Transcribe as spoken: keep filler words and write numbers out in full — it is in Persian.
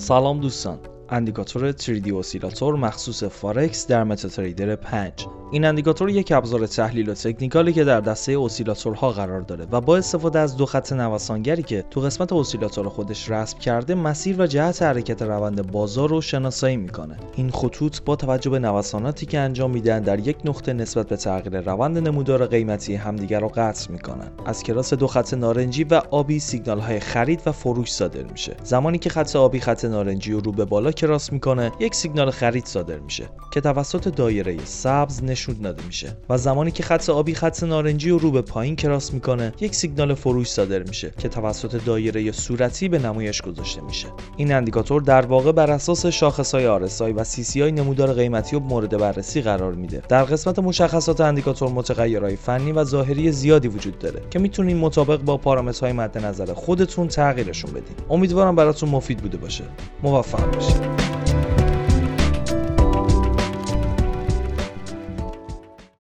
سلام دوستان، اندیکاتور تری دی اسیلاتور مخصوص فارکس در متاتریدر پنج. این اندیکاتور یک ابزار تحلیل و تکنیکالی که در دسته اسیلاتورها قرار داره و با استفاده از دو خط نوسانگری که تو قسمت اسیلاتور خودش رسم کرده مسیر و جهت حرکت روند بازار رو شناسایی میکنه. این خطوط با توجه به نوساناتی که انجام میدن در یک نقطه نسبت به تغییر روند نمودار قیمتی همدیگر رو قطع میکنن. از کلاس دو خط نارنجی و آبی سیگنال های خرید و فروش صادر میشه. زمانی که خط آبی خط نارنجی رو رو به بالا کراس میکنه، یک سیگنال خرید صادر میشه که توسط دایره سبز نشون داده میشه و زمانی که خط آبی خط نارنجی رو رو به پایین کراس میکنه، یک سیگنال فروش صادر میشه که توسط دایره صورتی به نمایش گذاشته میشه. این اندیکاتور در واقع بر اساس شاخص‌های آر اس آی و سی سی آی نمودار قیمتی رو مورد بررسی قرار میده. در قسمت مشخصات اندیکاتور متغیرهای فنی و ظاهری زیادی وجود داره که میتونین مطابق با پارامترهای مد نظر خودتون تغییرشون بدین. امیدوارم براتون مفید بوده باشه. موفق باشید.